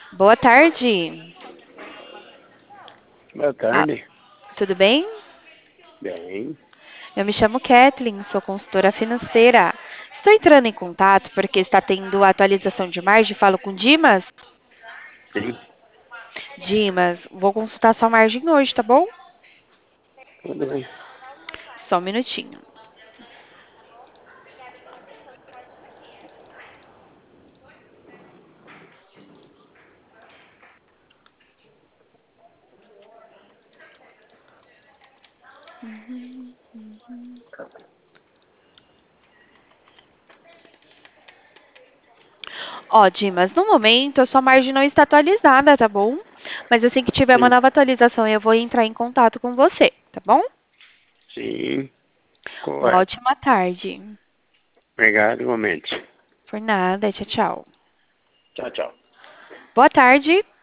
Boa tarde. Boa Ah, tarde. tudo bem? Bem, Eu me chamo Kathleen, sou consultora financeira. Estou entrando em contato porque está tendo atualização de margem. Falo com Dimas. sim, Dimas, vou consultar sua margem hoje, tá bom? tudo bem. Só um minutinho. Ó, Dimas, no momento a sua margem não está atualizada, tá bom? Mas assim que tiver uma Sim, nova atualização, eu vou entrar em contato com você, tá bom? sim, Uma correto. ótima tarde. Obrigado, igualmente. Por nada, tchau, tchau. Tchau, tchau. Boa tarde.